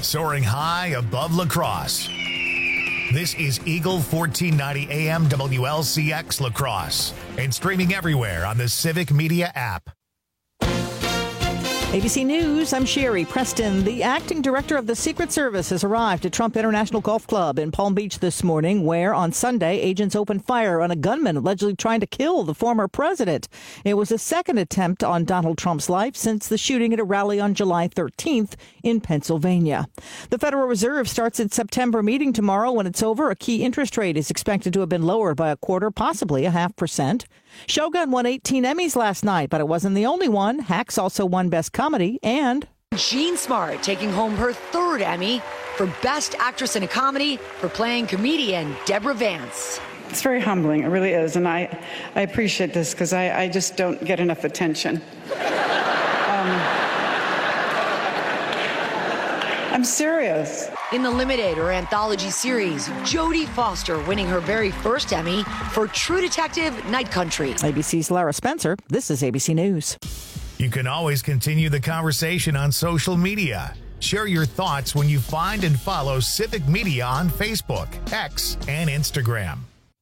soaring high above La Crosse. This is Eagle 1490 AM WLCX La Crosse and streaming everywhere on the Civic Media app. ABC News, I'm Sherry Preston. The acting director of the Secret Service has arrived at Trump International Golf Club in Palm Beach this morning, where on Sunday, agents opened fire on a gunman allegedly trying to kill the former president. It was a second attempt on Donald Trump's life since the shooting at a rally on July 13th in Pennsylvania. The Federal Reserve starts its September meeting tomorrow. When it's over, a key interest rate is expected to have been lowered by 1/4, possibly 0.5%. Shogun won 18 Emmys last night, but it wasn't the only one. Hacks also won Best Comedy, and Jean Smart taking home her 3rd Emmy for Best Actress in a Comedy for playing comedian Deborah Vance. It's very humbling, it really is, and I appreciate this because I just don't get enough attention. I'm serious. In the limited or anthology series, Jodie Foster winning her very first Emmy for True Detective Night Country. ABC's Lara Spencer. This is ABC News. You can always continue the conversation on social media. Share your thoughts when you find and follow Civic Media on Facebook, X, and Instagram.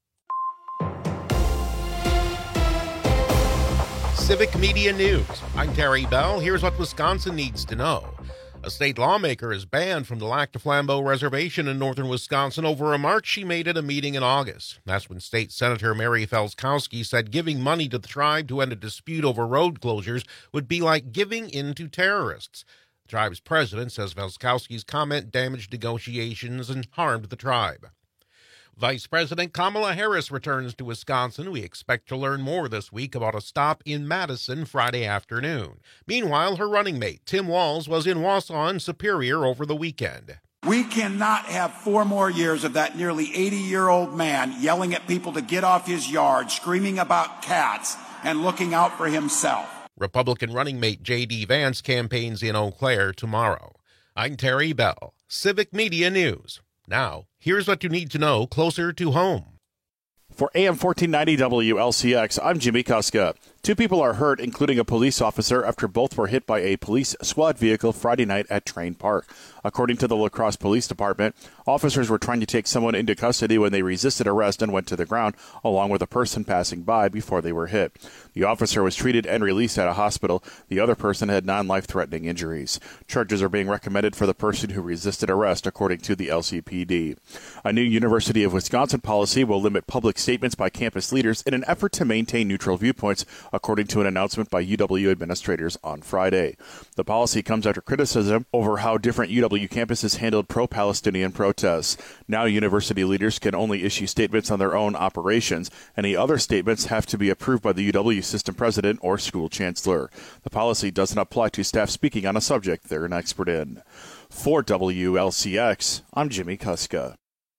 Civic Media News. I'm Terry Bell. Here's what Wisconsin needs to know. A state lawmaker is banned from the Lac du Flambeau Reservation in northern Wisconsin over a remark she made at a meeting in August. That's when State Senator Mary Felskowski said giving money to the tribe to end a dispute over road closures would be like giving in to terrorists. The tribe's president says Felskowski's comment damaged negotiations and harmed the tribe. Vice President Kamala Harris returns to Wisconsin. We expect to learn more this week about a stop in Madison Friday afternoon. Meanwhile, her running mate, Tim Walz, was in Wausau and Superior over the weekend. We cannot have 4 more years of that nearly 80-year-old man yelling at people to get off his yard, screaming about cats, and looking out for himself. Republican running mate J.D. Vance campaigns in Eau Claire tomorrow. I'm Terry Bell, Civic Media News. Now, here's what you need to know closer to home. For AM 1490 WLCX, I'm Jimmy Kuska. 2 people are hurt, including a police officer, after both were hit by a police squad vehicle Friday night at Train Park. According to the La Crosse Police Department, officers were trying to take someone into custody when they resisted arrest and went to the ground, along with a person passing by before they were hit. The officer was treated and released at a hospital. The other person had non-life-threatening injuries. Charges are being recommended for the person who resisted arrest, according to the LCPD. A new University of Wisconsin policy will limit public statements by campus leaders in an effort to maintain neutral viewpoints, according to an announcement by UW administrators on Friday. The policy comes after criticism over how different UW campuses handled pro-Palestinian protests. Now university leaders can only issue statements on their own operations. Any other statements have to be approved by the UW system president or school chancellor. The policy doesn't apply to staff speaking on a subject they're an expert in. For WLCX, I'm Jimmy Kuska.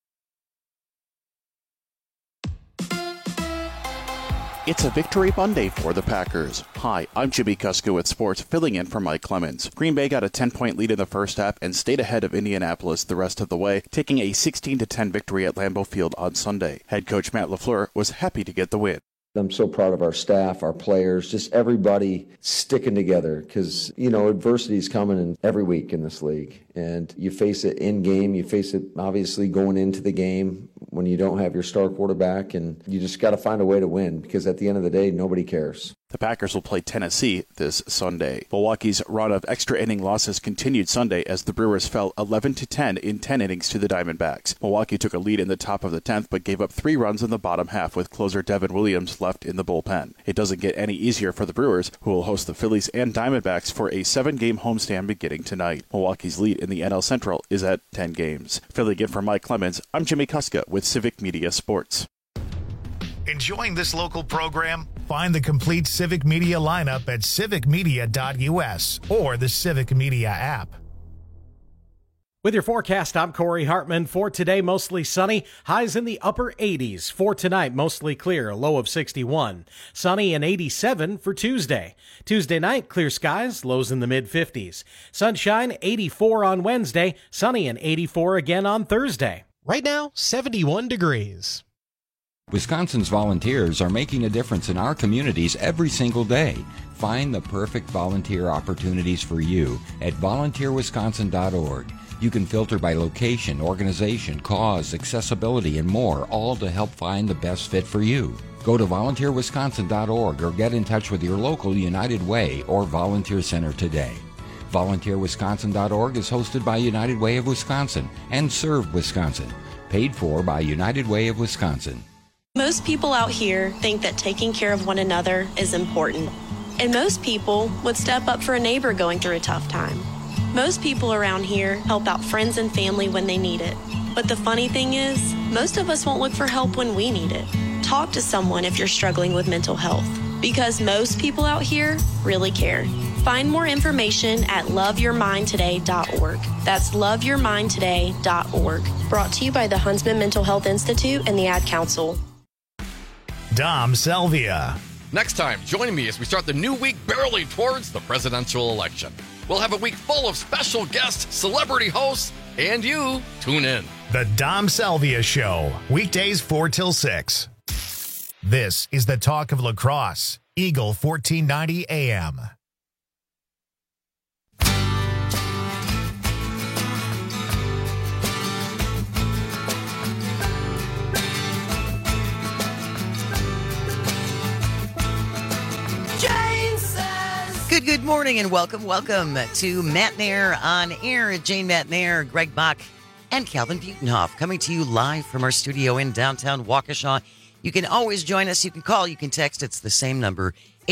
It's a victory Monday for the Packers. Hi, I'm Jimmy Kuska with sports, filling in for Mike Clemens. Green Bay got a 10-point lead in the first half and stayed ahead of Indianapolis the rest of the way, taking a 16-10 victory at Lambeau Field on Sunday. Head coach Matt LaFleur was happy to get the win. I'm so proud of our staff, our players, just everybody sticking together because, adversity is coming in every week in this league. And you face it in game. You face it, obviously, going into the game when you don't have your star quarterback. And you just got to find a way to win because at the end of the day, nobody cares. The Packers will play Tennessee this Sunday. Milwaukee's run of extra inning losses continued Sunday as the Brewers fell 11-10 in 10 innings to the Diamondbacks. Milwaukee took a lead in the top of the 10th but gave up 3 runs in the bottom half with closer Devin Williams left in the bullpen. It doesn't get any easier for the Brewers, who will host the Phillies and Diamondbacks for a 7-game homestand beginning tonight. Milwaukee's lead in the NL Central is at 10 games. Filling in for Mike Clemens, I'm Jimmy Kuska with Civic Media Sports. Enjoying this local program? Find the complete Civic Media lineup at civicmedia.us or the Civic Media app. With your forecast, I'm Corey Hartman. For today, mostly sunny, highs in the upper 80s. For tonight, mostly clear, a low of 61. Sunny and 87 for Tuesday. Tuesday night, clear skies, lows in the mid-50s. Sunshine, 84 on Wednesday, sunny and 84 again on Thursday. Right now, 71 degrees. Wisconsin's volunteers are making a difference in our communities every single day. Find the perfect volunteer opportunities for you at volunteerwisconsin.org. You can filter by location, organization, cause, accessibility, and more, all to help find the best fit for you. Go to volunteerwisconsin.org or get in touch with your local United Way or Volunteer Center today. VolunteerWisconsin.org is hosted by United Way of Wisconsin and Serve Wisconsin, paid for by United Way of Wisconsin. Most people out here think that taking care of one another is important. And most people would step up for a neighbor going through a tough time. Most people around here help out friends and family when they need it. But the funny thing is, most of us won't look for help when we need it. Talk to someone if you're struggling with mental health, because most people out here really care. Find more information at loveyourmindtoday.org. That's loveyourmindtoday.org. Brought to you by the Huntsman Mental Health Institute and the Ad Council. Dom Salvia. Next time, join me as we start the new week barreling towards the presidential election. We'll have a week full of special guests, celebrity hosts, and you. Tune in. The Dom Salvia Show, weekdays 4 till 6. This is the talk of lacrosse. Eagle 1490 AM. Good morning and welcome to Matt Nair on air. Jane Matt Nair, Greg Bach, and Calvin Butenhoff coming to you live from our studio in downtown Waukesha. You can always join us. You can call, you can text. It's the same number,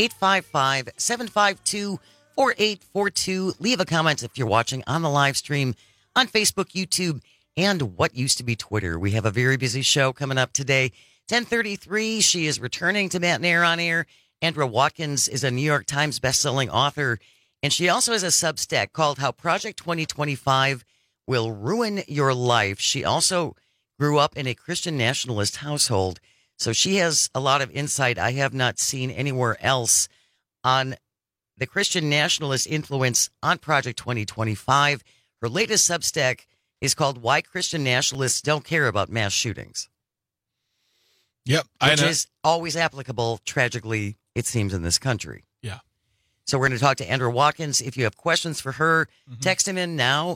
855-752-4842. Leave a comment if you're watching on the live stream on Facebook, YouTube, and what used to be Twitter. We have a very busy show coming up today. 10:33, she is returning to Matt Nair on air. Andra Watkins is a New York Times bestselling author, and she also has a Substack called How Project 2025 Will Ruin Your Life. She also grew up in a Christian nationalist household, so she has a lot of insight I have not seen anywhere else on the Christian nationalist influence on Project 2025. Her latest Substack is called Why Christian Nationalists Don't Care About Mass Shootings. Yep. Which is always applicable, tragically, it seems, in this country. Yeah. So we're going to talk to Andra Watkins. If you have questions for her, text him in now,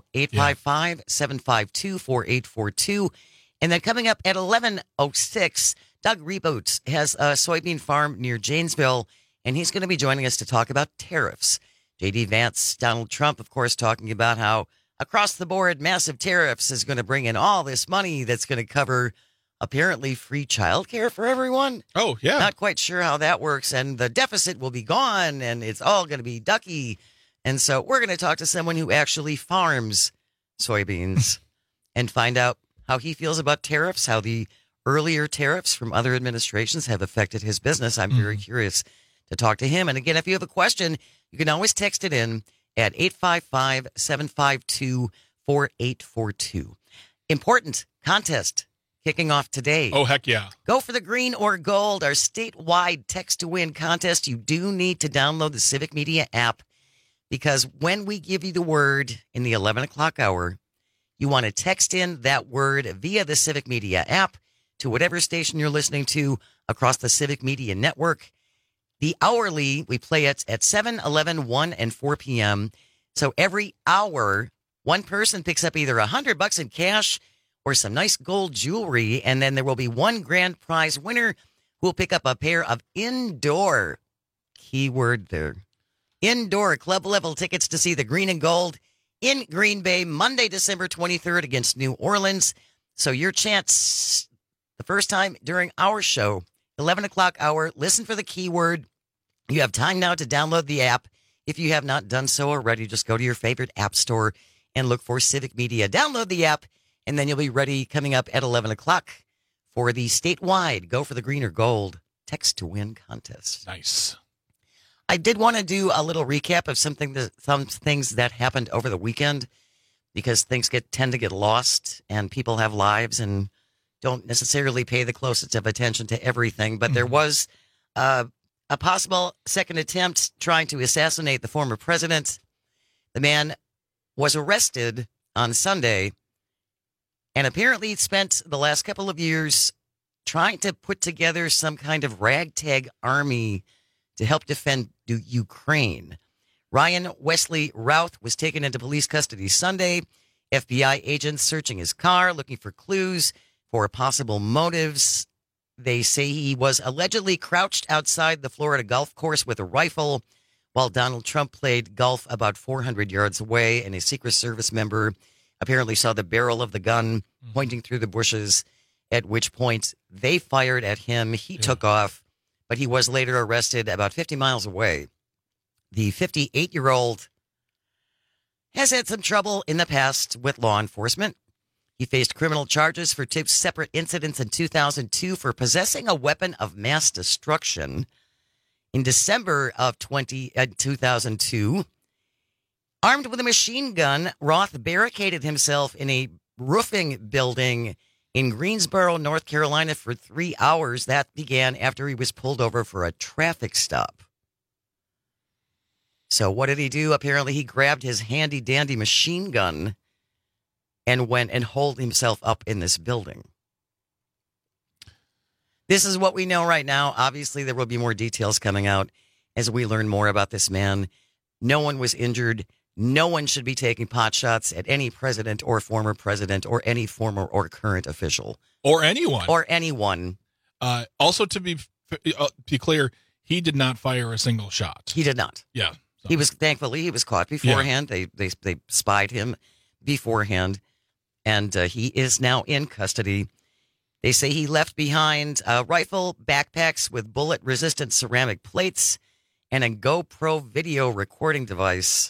855-752-4842. And then coming up at 11:06, Doug Reboats has a soybean farm near Janesville, and he's going to be joining us to talk about tariffs. J.D. Vance, Donald Trump, of course, talking about how across the board, massive tariffs is going to bring in all this money that's going to cover apparently free childcare for everyone. Oh, yeah. Not quite sure how that works. And the deficit will be gone and it's all going to be ducky. And so we're going to talk to someone who actually farms soybeans and find out how he feels about tariffs, how the earlier tariffs from other administrations have affected his business. I'm very curious to talk to him. And again, if you have a question, you can always text it in at 855-752-4842. Important contest kicking off today. Oh, heck yeah. Go for the green or gold, our statewide text to win contest. You do need to download the Civic Media app because when we give you the word in the 11 o'clock hour, you want to text in that word via the Civic Media app to whatever station you're listening to across the Civic Media network. The hourly, we play it at 7, 11, 1, and 4 p.m. So every hour, one person picks up either $100 in cash or some nice gold jewelry, and then there will be one grand prize winner who will pick up a pair of indoor, keyword there, indoor club-level tickets to see the green and gold in Green Bay, Monday, December 23rd against New Orleans. So your chance, the first time during our show, 11 o'clock hour, listen for the keyword. You have time now to download the app. If you have not done so already, just go to your favorite app store and look for Civic Media. Download the app. And then you'll be ready coming up at 11 o'clock for the statewide Go for the Green or Gold text to win contest. Nice. I did want to do a little recap of some things that happened over the weekend because things tend to get lost and people have lives and don't necessarily pay the closest of attention to everything. But there was a possible second attempt trying to assassinate the former president. The man was arrested on Sunday and apparently spent the last couple of years trying to put together some kind of ragtag army to help defend Ukraine. Ryan Wesley Routh was taken into police custody Sunday. FBI agents searching his car, looking for clues for possible motives. They say he was allegedly crouched outside the Florida golf course with a rifle while Donald Trump played golf about 400 yards away, and a Secret Service member apparently saw the barrel of the gun pointing through the bushes, at which point they fired at him. He took off, but he was later arrested about 50 miles away. The 58-year-old has had some trouble in the past with law enforcement. He faced criminal charges for two separate incidents in 2002 for possessing a weapon of mass destruction. In December of 2002, armed with a machine gun, Roth barricaded himself in a roofing building in Greensboro, North Carolina for 3 hours. That began after he was pulled over for a traffic stop. So what did he do? Apparently he grabbed his handy-dandy machine gun and went and holed himself up in this building. This is what we know right now. Obviously, there will be more details coming out as we learn more about this man. No one was injured. No one should be taking pot shots at any president or former president or any former or current official. Or anyone. Or anyone. Also, to be clear, he did not fire a single shot. He did not. Yeah. So. Thankfully, he was caught beforehand. Yeah. They spied him beforehand, and he is now in custody. They say he left behind a rifle, backpacks with bullet-resistant ceramic plates, and a GoPro video recording device.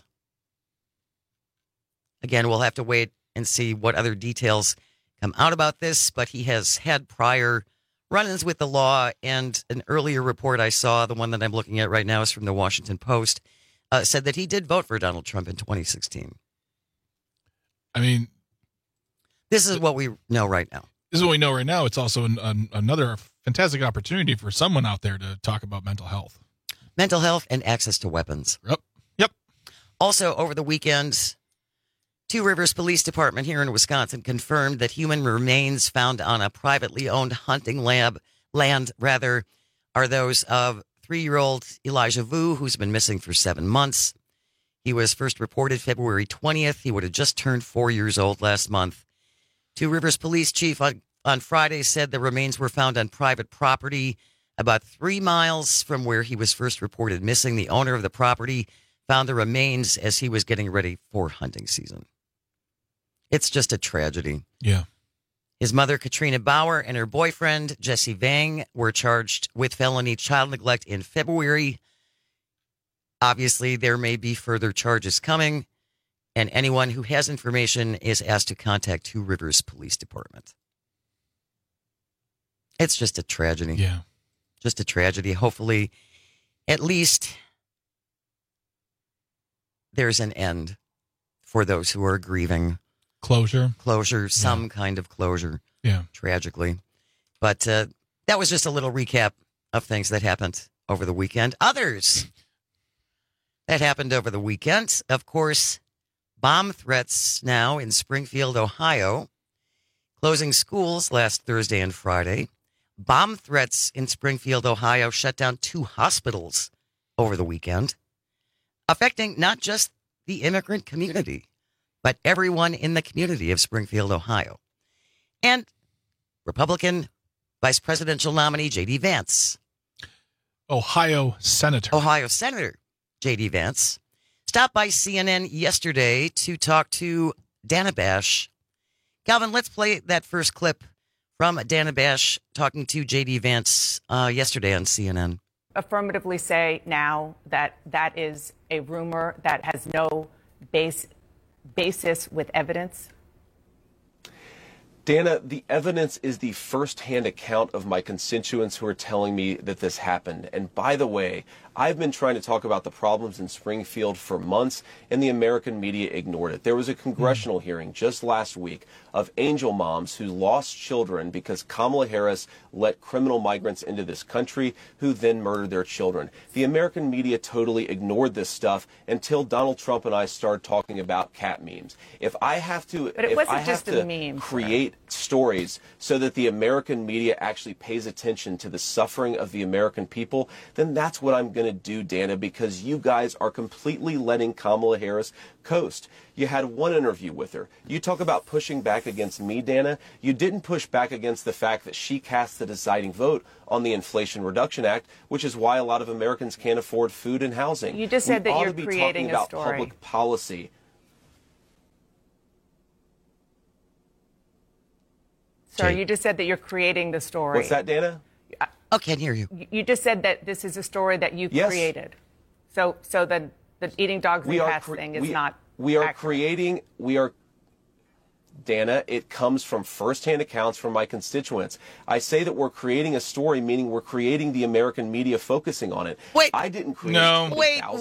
Again, we'll have to wait and see what other details come out about this, but he has had prior run-ins with the law, and an earlier report I saw, the one that I'm looking at right now is from the Washington Post, said that he did vote for Donald Trump in 2016. I mean, this is what we know right now. This is what we know right now. It's also another fantastic opportunity for someone out there to talk about mental health. Mental health and access to weapons. Yep. Also, over the weekend, Two Rivers Police Department here in Wisconsin confirmed that human remains found on a privately owned hunting land are those of 3-year-old Elijah Vu, who's been missing for 7 months. He was first reported February 20th. He would have just turned 4 years old last month. Two Rivers Police Chief on Friday said the remains were found on private property about 3 miles from where he was first reported missing. The owner of the property found the remains as he was getting ready for hunting season. It's just a tragedy. Yeah. His mother, Katrina Bauer, and her boyfriend, Jesse Vang, were charged with felony child neglect in February. Obviously, there may be further charges coming, and anyone who has information is asked to contact Two Rivers Police Department. It's just a tragedy. Yeah. Just a tragedy. Hopefully, at least there's an end for those who are grieving. Closure, some kind of closure. Yeah. Tragically. But that was just a little recap of things that happened over the weekend. Others that happened over the weekend, of course, bomb threats now in Springfield, Ohio, closing schools last Thursday and Friday. Bomb threats in Springfield, Ohio shut down 2 hospitals over the weekend, affecting not just the immigrant community, but everyone in the community of Springfield, Ohio. And Republican Vice Presidential nominee J.D. Vance. Ohio Senator J.D. Vance stopped by CNN yesterday to talk to Dana Bash. Calvin, let's play that first clip from Dana Bash talking to J.D. Vance yesterday on CNN. Affirmatively say now that that is a rumor that has no basis with evidence? Dana, the evidence is the first-hand account of my constituents who are telling me that this happened. And by the way, I've been trying to talk about the problems in Springfield for months, and the American media ignored it. There was a congressional hearing just last week of angel moms who lost children because Kamala Harris let criminal migrants into this country who then murdered their children. The American media totally ignored this stuff until Donald Trump and I started talking about cat memes. If I have to, but it wasn't just a meme, create stories so that the American media actually pays attention to the suffering of the American people, then that's what I'm going to do, Dana, because you guys are completely letting Kamala Harris coast. You had one interview with her. You talk about pushing back against me, Dana. You didn't push back against the fact that she cast the deciding vote on the Inflation Reduction Act, which is why a lot of Americans can't afford food and housing. You just said that you're talking creating a about story. Public policy. Sir, you just said that you're creating the story. What's that, Dana? Oh, can't hear you. You just said that this is a story that you created. So the eating dogs and cats thing is not. We are creating. Dana, it comes from firsthand accounts from my constituents. I say that we're creating a story, meaning we're creating the American media focusing on it. Wait. I didn't create. No. Wait a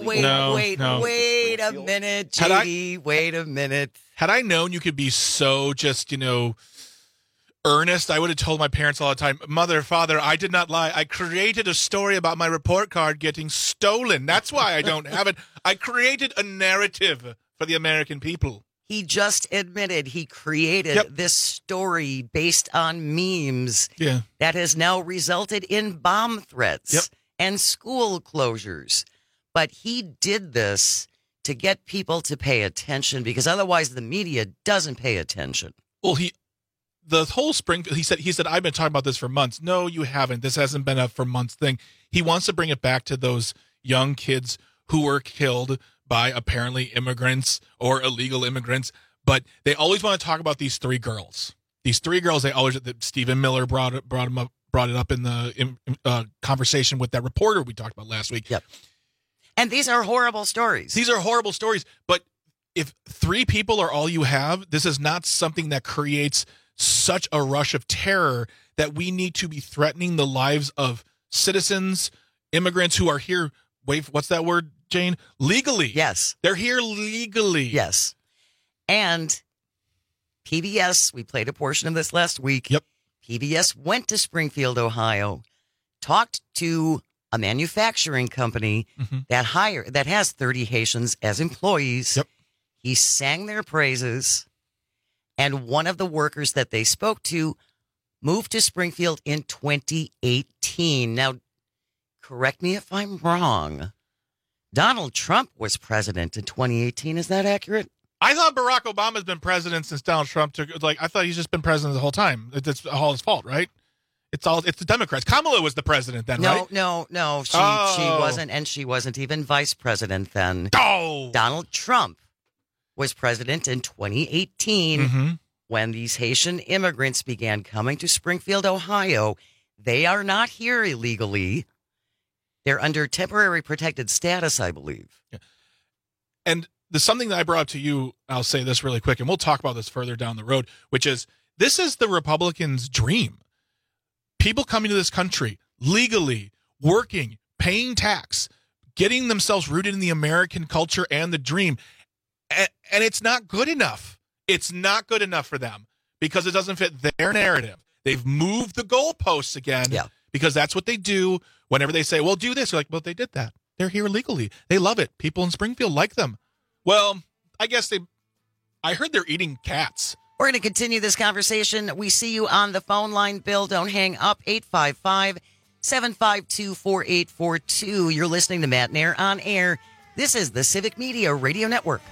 minute, JD. Wait a minute. Had I known you could be so just, earnest, I would have told my parents all the time, Mother, Father, I did not lie. I created a story about my report card getting stolen. That's why I don't have it. I created a narrative for the American people. He just admitted he created this story based on memes that has now resulted in bomb threats and school closures. But he did this to get people to pay attention because otherwise the media doesn't pay attention. Well, the whole Springfield, he said, I've been talking about this for months. No, you haven't. This hasn't been a for months thing. He wants to bring it back to those young kids who were killed by apparently immigrants or illegal immigrants. But they always want to talk about these three girls. These three girls, that Stephen Miller brought it up in the conversation with that reporter we talked about last week. Yep. And these are horrible stories. These are horrible stories. But if three people are all you have, this is not something that creates such a rush of terror that we need to be threatening the lives of citizens, immigrants who are here. Wait, what's that word, Jane? Legally. Yes. They're here legally. Yes. And PBS, we played a portion of this last week. Yep. PBS went to Springfield, Ohio, talked to a manufacturing company that has 30 Haitians as employees. Yep. He sang their praises. And one of the workers that they spoke to moved to Springfield in 2018. Now, correct me if I'm wrong. Donald Trump was president in 2018. Is that accurate? I thought Barack Obama's been president since Donald Trump I thought he's just been president the whole time. It's all his fault, right? It's the Democrats. Kamala was the president then, right? No. She wasn't, and she wasn't even vice president then. Oh! Donald Trump was president in 2018 when these Haitian immigrants began coming to Springfield, Ohio. They are not here illegally. They're under temporary protected status, I believe. Yeah. And there's something that I brought up to you, I'll say this really quick, and we'll talk about this further down the road, which is this is the Republicans' dream. People coming to this country legally, working, paying tax, getting themselves rooted in the American culture and the dream. And it's not good enough. It's not good enough for them because it doesn't fit their narrative. They've moved the goalposts again because that's what they do whenever they say, well, do this. You're like, well, they did that. They're here legally. They love it. People in Springfield like them. Well, I guess I heard they're eating cats. We're going to continue this conversation. We see you on the phone line. Bill, don't hang up. 855-752-4842. You're listening to Matt Nair on air. This is the Civic Media Radio Network.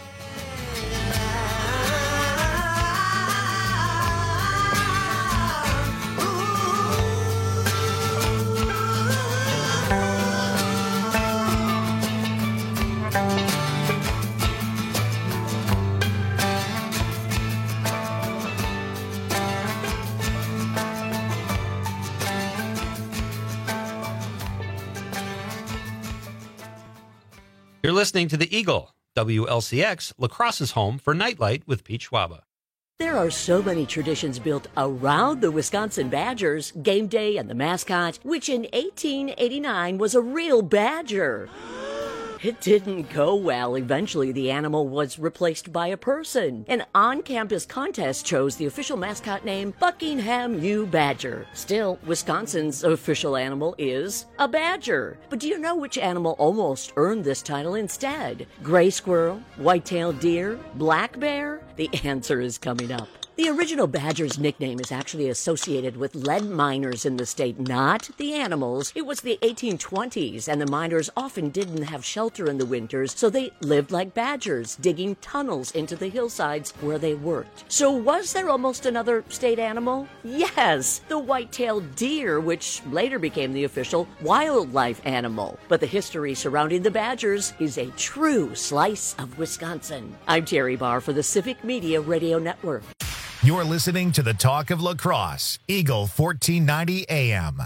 You're listening to The Eagle, WLCX, La Crosse's home for Nightlight with Pete Schwaba. There are so many traditions built around the Wisconsin Badgers, game day and the mascot, which in 1889 was a real badger. It didn't go well. Eventually, the animal was replaced by a person. An on-campus contest chose the official mascot name Buckingham U. Badger. Still, Wisconsin's official animal is a badger. But do you know which animal almost earned this title instead? Gray squirrel, white-tailed deer, black bear? The answer is coming up. The original Badger's nickname is actually associated with lead miners in the state, not the animals. It was the 1820s, and the miners often didn't have shelter in the winters, so they lived like badgers, digging tunnels into the hillsides where they worked. So was there almost another state animal? Yes, the white-tailed deer, which later became the official wildlife animal. But the history surrounding the Badgers is a true slice of Wisconsin. I'm Terry Barr for the Civic Media Radio Network. You're listening to the Talk of La Crosse, Eagle 1490 AM.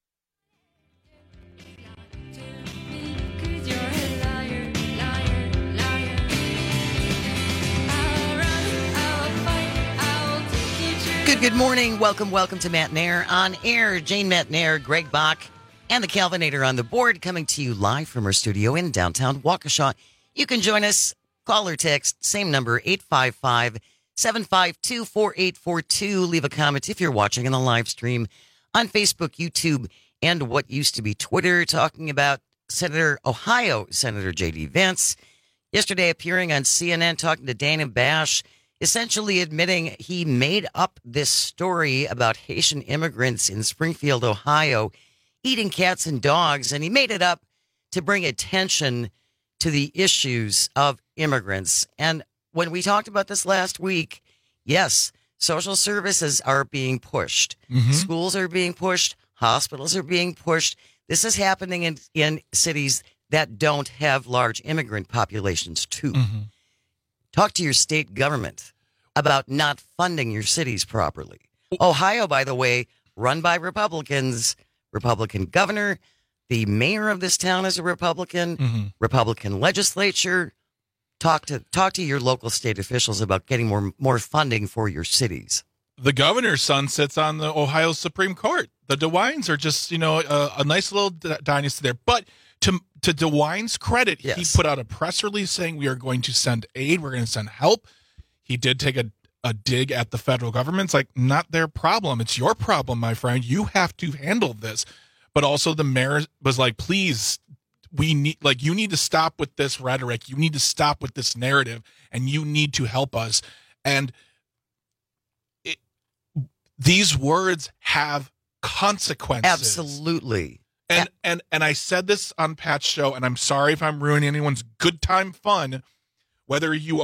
Good morning. Welcome to Matt Nair on air. Jane Matt Nair, Greg Bach, and the Calvinator on the board, coming to you live from our studio in downtown Waukesha. You can join us, call or text, same number, 855-752-4842. Leave a comment if you're watching on the live stream on Facebook, YouTube, and what used to be Twitter, talking about Ohio Senator J.D. Vance yesterday appearing on CNN, talking to Dana Bash, essentially admitting he made up this story about Haitian immigrants in Springfield, Ohio, eating cats and dogs, and he made it up to bring attention to the issues of immigrants. And when we talked about this last week, yes, social services are being pushed. Mm-hmm. Schools are being pushed. Hospitals are being pushed. This is happening in cities that don't have large immigrant populations, too. Mm-hmm. Talk to your state government about not funding your cities properly. Ohio, by the way, run by Republicans, Republican governor. The mayor of this town is a Republican, mm-hmm. Republican legislature. Talk to your local state officials about getting more funding for your cities. The governor's son sits on the Ohio Supreme Court. The DeWines are just, a nice little dynasty there. But to DeWine's credit, yes, he put out a press release saying we are going to send aid. We're going to send help. He did take a dig at the federal government. It's like, not their problem. It's your problem, my friend. You have to handle this. But also the mayor was like, please, you need to stop with this rhetoric. You need to stop with this narrative, and you need to help us. And these words have consequences. Absolutely. And I said this on Pat's show, and I'm sorry if I'm ruining anyone's good time fun. Whether you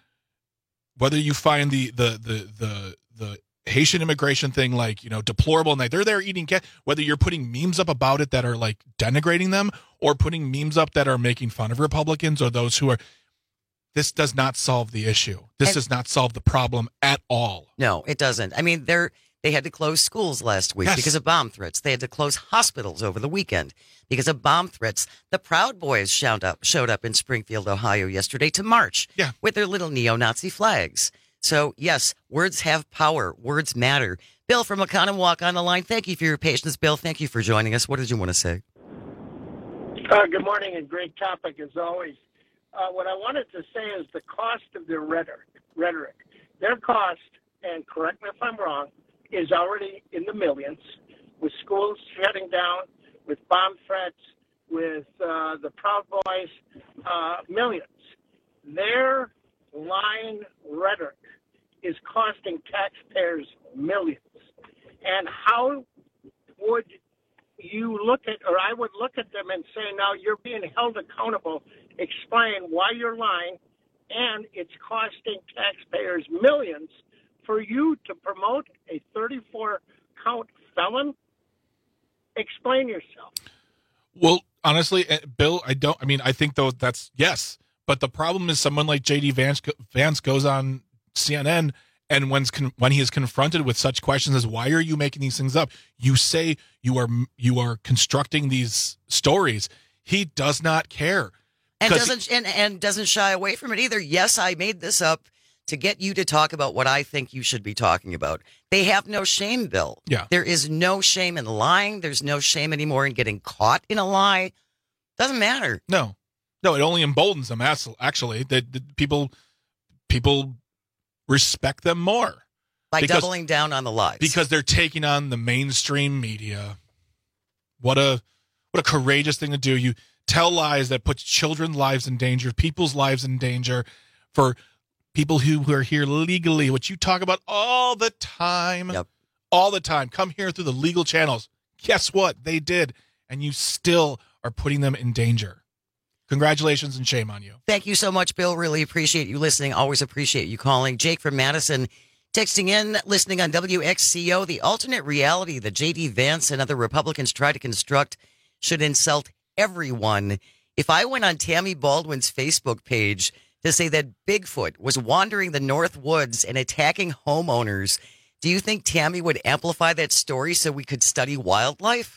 find the Haitian immigration thing deplorable, and they're there eating cat, whether you're putting memes up about it that are denigrating them, or putting memes up that are making fun of Republicans or those who are, this does not solve the issue. This does not solve the problem at all. No, it doesn't. I mean, they had to close schools last week because of bomb threats. They had to close hospitals over the weekend because of bomb threats. The Proud Boys showed up in Springfield, Ohio yesterday to march with their little neo-Nazi flags. So, yes, words have power. Words matter. Bill from Oconomowoc on the line. Thank you for your patience, Bill. Thank you for joining us. What did you want to say? Good morning, and great topic as always. What I wanted to say is the cost of their rhetoric. Their cost, and correct me if I'm wrong, is already in the millions, with schools shutting down, with bomb threats, with the Proud Boys, millions. Their lying rhetoric is costing taxpayers millions. And how would you look at, or I would look at them and say, now you're being held accountable, explain why you're lying, and it's costing taxpayers millions for you to promote a 34-count felon? Explain yourself. Well, honestly, Bill, I think though that's yes. But the problem is someone like J.D. Vance goes on CNN, and when he is confronted with such questions as, why are you making these things up? You say you are constructing these stories. He does not care. And doesn't shy away from it either. Yes, I made this up to get you to talk about what I think you should be talking about. They have no shame, Bill. Yeah. There is no shame in lying. There's no shame anymore in getting caught in a lie. Doesn't matter. No, it only emboldens them, actually. That people respect them more. By doubling down on the lies. Because they're taking on the mainstream media. What a courageous thing to do. You tell lies that put children's lives in danger, people's lives in danger, for people who are here legally, which you talk about all the time. Yep. All the time. Come here through the legal channels. Guess what? They did. And you still are putting them in danger. Congratulations and shame on you. Thank you so much, Bill. Really appreciate you listening. Always appreciate you calling. Jake from Madison texting in, listening on WXCO. The alternate reality that J.D. Vance and other Republicans try to construct should insult everyone. If I went on Tammy Baldwin's Facebook page to say that Bigfoot was wandering the North Woods and attacking homeowners, do you think Tammy would amplify that story so we could study wildlife?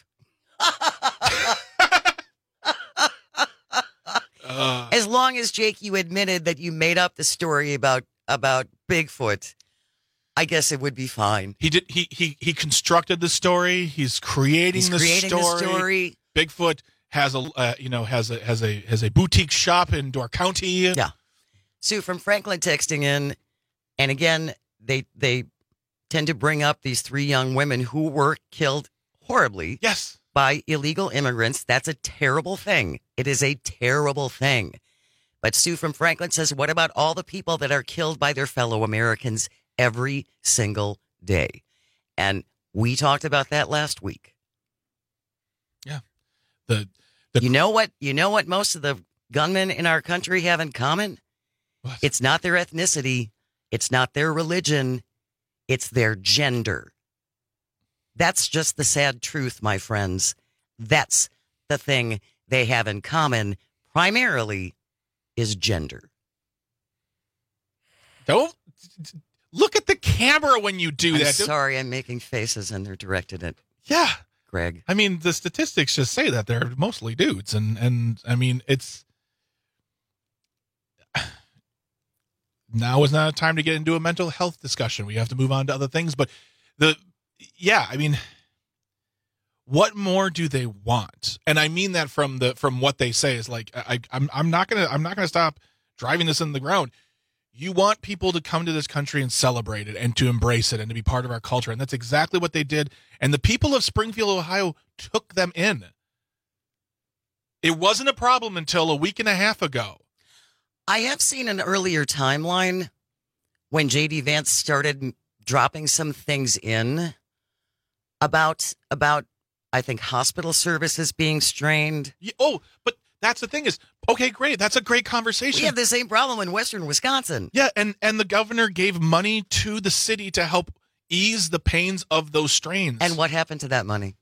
As long as, Jake, you admitted that you made up the story about Bigfoot, I guess it would be fine. He did. He constructed the story. He's creating the story. Bigfoot has a boutique shop in Door County. Yeah. Sue from Franklin texting in, and again, they tend to bring up these 3 young women who were killed horribly. Yes. By illegal immigrants. That's a terrible thing. It is a terrible thing. But Sue from Franklin says, what about all the people that are killed by their fellow Americans every single day? And we talked about that last week. Yeah. You know what most of the gunmen in our country have in common? What? It's not their ethnicity. It's not their religion. It's their gender. That's just the sad truth, my friends. That's the thing they have in common, primarily, is gender. Don't look at the camera when you do that. Sorry, I'm making faces and they're directed at Greg. I mean, the statistics just say that they're mostly dudes. And I mean, it's... Now is not a time to get into a mental health discussion. We have to move on to other things. But I mean, what more do they want? And I mean that from what they say is like, I'm not gonna stop driving this in the ground. You want people to come to this country and celebrate it and to embrace it and to be part of our culture. And that's exactly what they did. And the people of Springfield, Ohio took them in. It wasn't a problem until a week and a half ago. I have seen an earlier timeline when J.D. Vance started dropping some things in about I think hospital services being strained. Oh, but that's the thing is, okay, great. That's a great conversation. We have the same problem in Western Wisconsin. Yeah, and the governor gave money to the city to help ease the pains of those strains. And what happened to that money?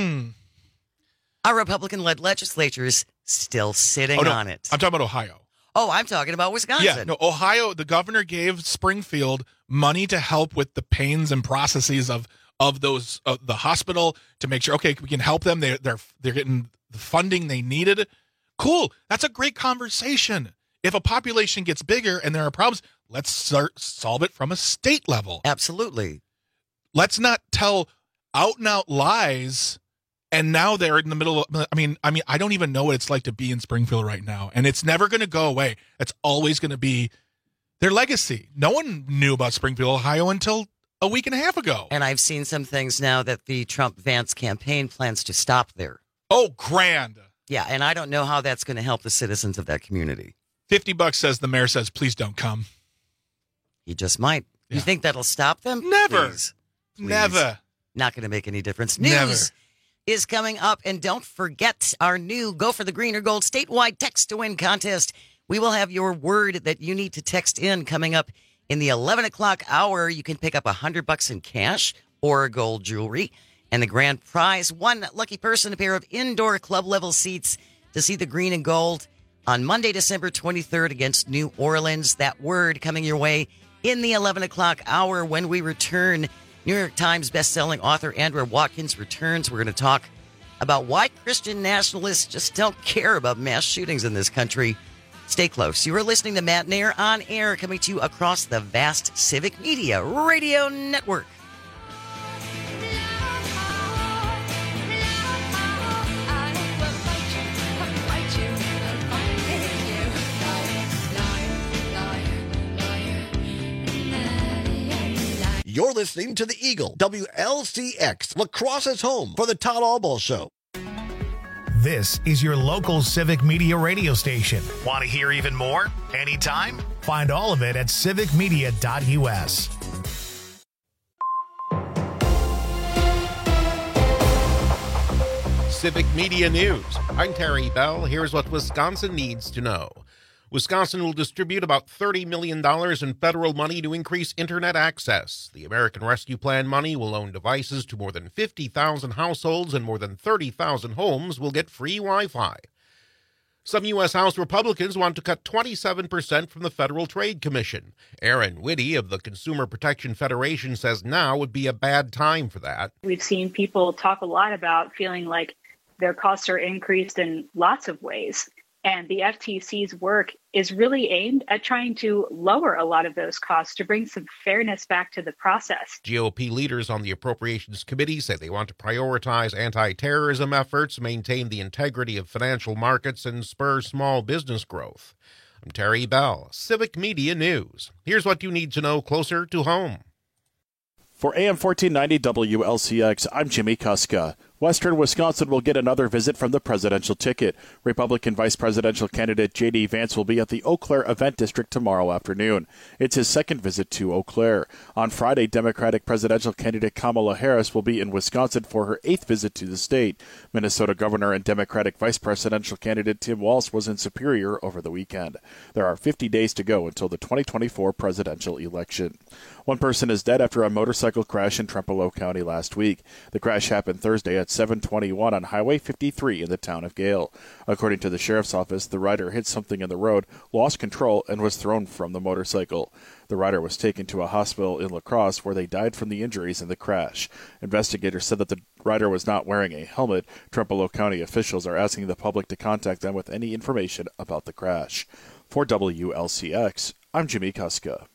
Our Republican-led legislature is still sitting on it. I'm talking about Ohio. Oh, I'm talking about Wisconsin. Yeah, no, Ohio, the governor gave Springfield money to help with the pains and processes of those the hospital to make sure, okay, we can help them. They're getting the funding they needed. Cool. That's a great conversation. If a population gets bigger and there are problems, let's solve it from a state level. Absolutely. Let's not tell out and out lies. And now they're in the middle of, I mean, I don't even know what it's like to be in Springfield right now. And it's never going to go away. It's always going to be their legacy. No one knew about Springfield, Ohio until a week and a half ago. And I've seen some things now that the Trump-Vance campaign plans to stop there. Oh, grand. Yeah, and I don't know how that's going to help the citizens of that community. $50 says the mayor says, please don't come. He just might. Yeah. You think that'll stop them? Never. Please. Never. Not going to make any difference. Never. News is coming up, and don't forget our new Go for the Green or Gold statewide text to win contest. We will have your word that you need to text in coming up in the 11 o'clock hour. You can pick up $100 in cash or gold jewelry, and the grand prize, one lucky person, a pair of indoor club level seats to see the green and gold on Monday, December 23rd against New Orleans. That word coming your way in the 11 o'clock hour. When we return, New York Times bestselling author Andrea Watkins returns. We're going to talk about why Christian nationalists just don't care about mass shootings in this country. Stay close. You are listening to Matt Nair on air, coming to you across the vast Civic Media Radio Network. You're listening to The Eagle, WLCX, La Crosse's home for the Todd Albaugh Show. This is your local Civic Media radio station. Want to hear even more? Anytime? Find all of it at civicmedia.us. Civic Media News. I'm Terry Bell. Here's what Wisconsin needs to know. Wisconsin will distribute about $30 million in federal money to increase internet access. The American Rescue Plan money will loan devices to more than 50,000 households, and more than 30,000 homes will get free Wi-Fi. Some U.S. House Republicans want to cut 27% from the Federal Trade Commission. Aaron Whitty of the Consumer Protection Federation says now would be a bad time for that. We've seen people talk a lot about feeling like their costs are increased in lots of ways. And the FTC's work is really aimed at trying to lower a lot of those costs to bring some fairness back to the process. GOP leaders on the Appropriations Committee say they want to prioritize anti-terrorism efforts, maintain the integrity of financial markets, and spur small business growth. I'm Terry Bell, Civic Media News. Here's what you need to know closer to home. For AM 1490 WLCX, I'm Jimmy Kuska. Western Wisconsin will get another visit from the presidential ticket. Republican vice presidential candidate J.D. Vance will be at the Eau Claire event district tomorrow afternoon. It's his second visit to Eau Claire. On Friday, Democratic presidential candidate Kamala Harris will be in Wisconsin for her 8th visit to the state. Minnesota governor and Democratic vice presidential candidate Tim Walz was in Superior over the weekend. There are 50 days to go until the 2024 presidential election. One person is dead after a motorcycle crash in Trempealeau County last week. The crash happened Thursday at 7:21 on Highway 53 in the town of Gale. According to the sheriff's office, the rider hit something in the road, lost control, and was thrown from the motorcycle. The rider was taken to a hospital in La Crosse where they died from the injuries in the crash. Investigators said that the rider was not wearing a helmet. Trempealeau County officials are asking the public to contact them with any information about the crash. For WLCX, I'm Jimmy Kuska.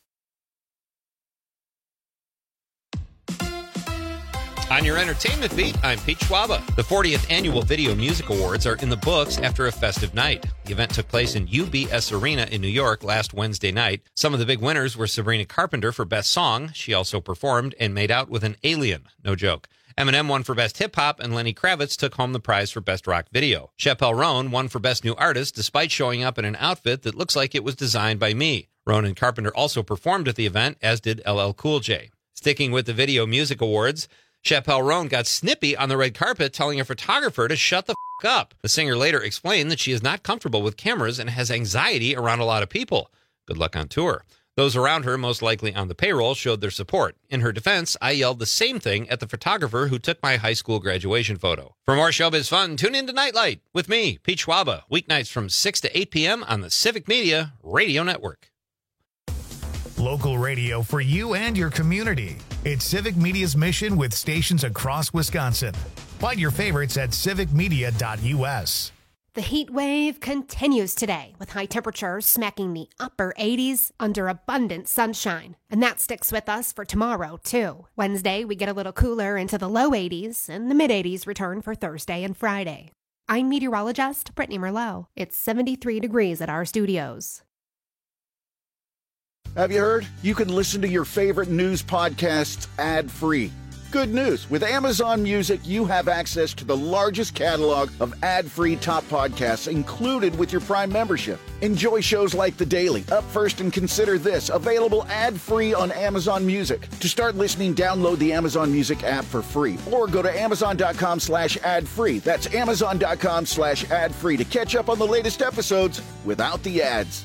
On your entertainment beat, I'm Pete Schwaba. The 40th Annual Video Music Awards are in the books after a festive night. The event took place in UBS Arena in New York last Wednesday night. Some of the big winners were Sabrina Carpenter for Best Song. She also performed and made out with an alien. No joke. Eminem won for Best Hip Hop, and Lenny Kravitz took home the prize for Best Rock Video. Chappelle Roan won for Best New Artist despite showing up in an outfit that looks like it was designed by me. Roan and Carpenter also performed at the event, as did LL Cool J. Sticking with the Video Music Awards, Chappelle Roan got snippy on the red carpet, telling a photographer to shut the f*** up. The singer later explained that she is not comfortable with cameras and has anxiety around a lot of people. Good luck on tour. Those around her, most likely on the payroll, showed their support. In her defense, I yelled the same thing at the photographer who took my high school graduation photo. For more showbiz fun, tune in to Nightlight with me, Pete Schwaba, weeknights from 6 to 8 p.m. on the Civic Media Radio Network. Local radio for you and your community. It's Civic Media's mission with stations across Wisconsin. Find your favorites at civicmedia.us. The heat wave continues today with high temperatures smacking the upper 80s under abundant sunshine. And that sticks with us for tomorrow, too. Wednesday, we get a little cooler into the low 80s, and the mid 80s return for Thursday and Friday. I'm meteorologist Brittany Merlot. It's 73 degrees at our studios. Have you heard? You can listen to your favorite news podcasts ad-free. Good news. With Amazon Music, you have access to the largest catalog of ad-free top podcasts included with your Prime membership. Enjoy shows like The Daily, Up First and Consider This, available ad-free on Amazon Music. To start listening, download the Amazon Music app for free or go to amazon.com/ad-free. That's amazon.com/ad-free to catch up on the latest episodes without the ads.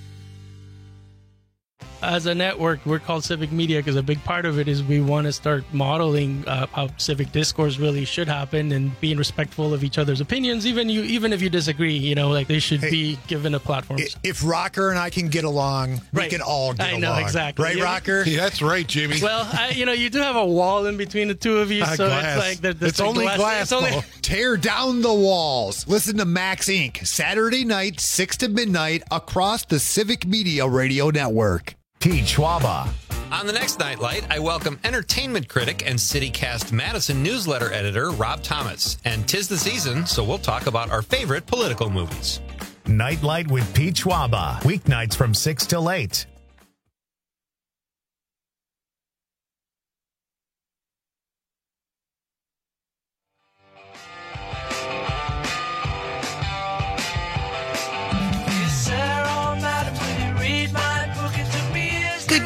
As a network, we're called Civic Media because a big part of it is we want to start modeling how civic discourse really should happen and being respectful of each other's opinions, even if you disagree. Like they should be given a platform. If Rocker and I can get along, we can all get along. I know, exactly. Right, Rocker? Yeah, that's right, Jimmy. Well, you do have a wall in between the two of you, so glass. It's like it's only glass. Tear down the walls. Listen to Max Inc. Saturday night, 6 to midnight, across the Civic Media Radio Network. Pete Schwaba. On the next Nightlight, I welcome entertainment critic and CityCast Madison newsletter editor Rob Thomas. And 'tis the season, so we'll talk about our favorite political movies. Nightlight with Pete Schwaba. Weeknights from 6 till 8.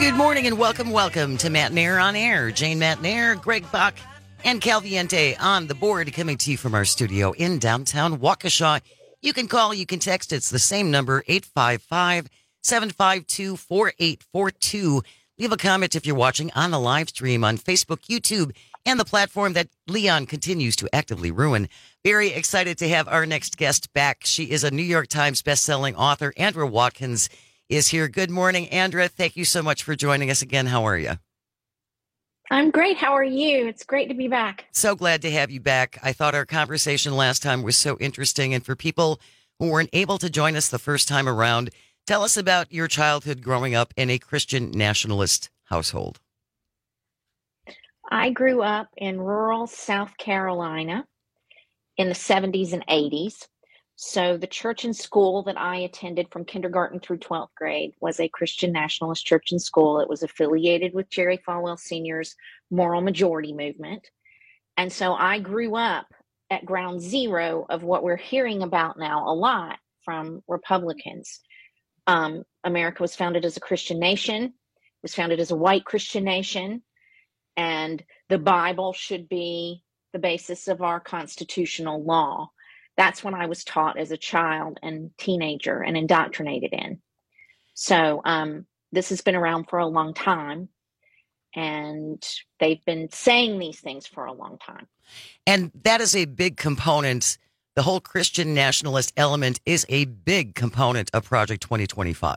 Good morning and welcome to Matt Nair on Air. Jane Matt Nair, Greg Bach, and Calviente on the board, coming to you from our studio in downtown Waukesha. You can call, you can text. It's the same number, 855-752-4842. Leave a comment if you're watching on the live stream on Facebook, YouTube, and the platform that Leon continues to actively ruin. Very excited to have our next guest back. She is a New York Times bestselling author. Andra Watkins is here. Good morning, Andra. Thank you so much for joining us again. How are you? I'm great. How are you? It's great to be back. So glad to have you back. I thought our conversation last time was so interesting. And for people who weren't able to join us the first time around, tell us about your childhood growing up in a Christian nationalist household. I grew up in rural South Carolina in the 70s and 80s. So the church and school that I attended from kindergarten through 12th grade was a Christian nationalist church and school. It was affiliated with Jerry Falwell Sr.'s Moral Majority Movement. And so I grew up at ground zero of what we're hearing about now a lot from Republicans. America was founded as a Christian nation, was founded as a white Christian nation, and the Bible should be the basis of our constitutional law. That's what I was taught as a child and teenager and indoctrinated in. So this has been around for a long time, and they've been saying these things for a long time. And that is a big component. The whole Christian nationalist element is a big component of Project 2025.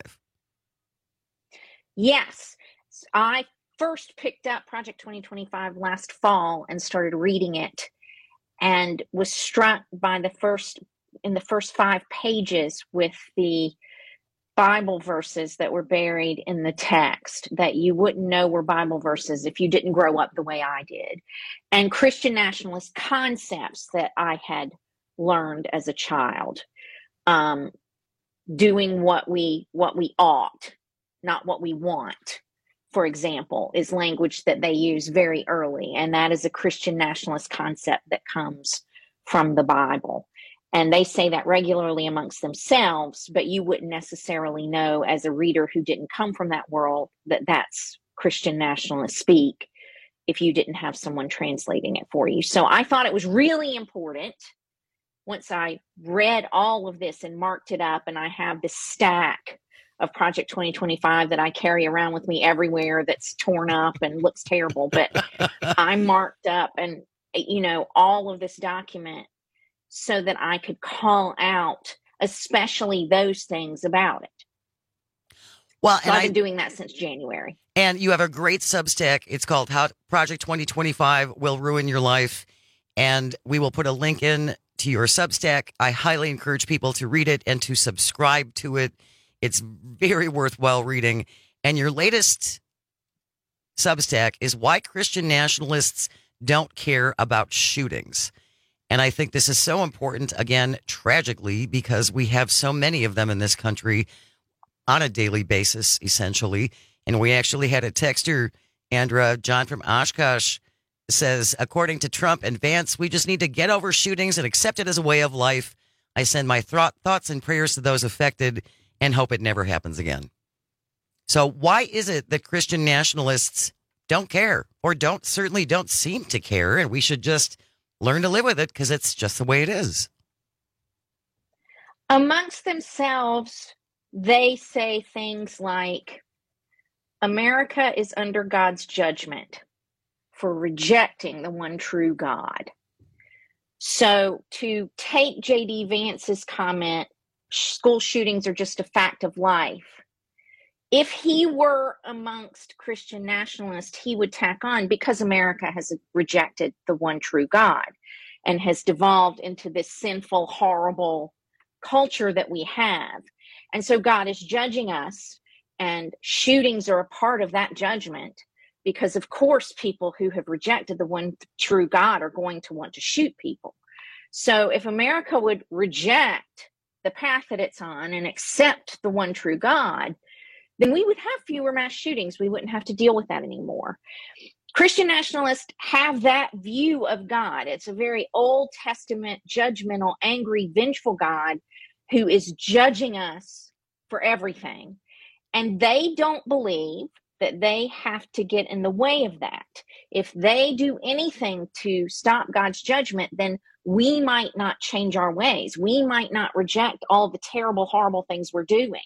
Yes. I first picked up Project 2025 last fall and started reading it, and was struck by the first 5 pages with the Bible verses that were buried in the text that you wouldn't know were Bible verses if you didn't grow up the way I did, and Christian nationalist concepts that I had learned as a child, doing what we ought, not what we want, for example, is language that they use very early. And that is a Christian nationalist concept that comes from the Bible. And they say that regularly amongst themselves, but you wouldn't necessarily know as a reader who didn't come from that world that that's Christian nationalist speak if you didn't have someone translating it for you. So I thought it was really important. Once I read all of this and marked it up, and I have this stack of Project 2025 that I carry around with me everywhere that's torn up and looks terrible, but I marked up and, all of this document so that I could call out especially those things about it. Well, so I've been doing that since January. And you have a great Substack. It's called How Project 2025 Will Ruin Your Life. And we will put a link in to your Substack. I highly encourage people to read it and to subscribe to it. It's very worthwhile reading. And your latest Substack is Why Christian Nationalists Don't Care About Shootings. And I think this is so important, again, tragically, because we have so many of them in this country on a daily basis, essentially. And we actually had a texter, Andra, John from Oshkosh, says, according to Trump and Vance, we just need to get over shootings and accept it as a way of life. I send my thoughts and prayers to those affected and hope it never happens again. So why is it that Christian nationalists don't care, or certainly don't seem to care, and we should just learn to live with it because it's just the way it is? Amongst themselves, they say things like, America is under God's judgment for rejecting the one true God. So to take J.D. Vance's comment, school shootings are just a fact of life. If he were amongst Christian nationalists, he would tack on, because America has rejected the one true God and has devolved into this sinful, horrible culture that we have. And so God is judging us, and shootings are a part of that judgment, because of course people who have rejected the one true God are going to want to shoot people. So if America would reject the path that it's on and accept the one true God, then we would have fewer mass shootings. We wouldn't have to deal with that anymore. Christian nationalists have that view of God. It's a very Old Testament, judgmental, angry, vengeful God who is judging us for everything. And they don't believe that they have to get in the way of that. If they do anything to stop God's judgment, then we might not change our ways. We might not reject all the terrible, horrible things we're doing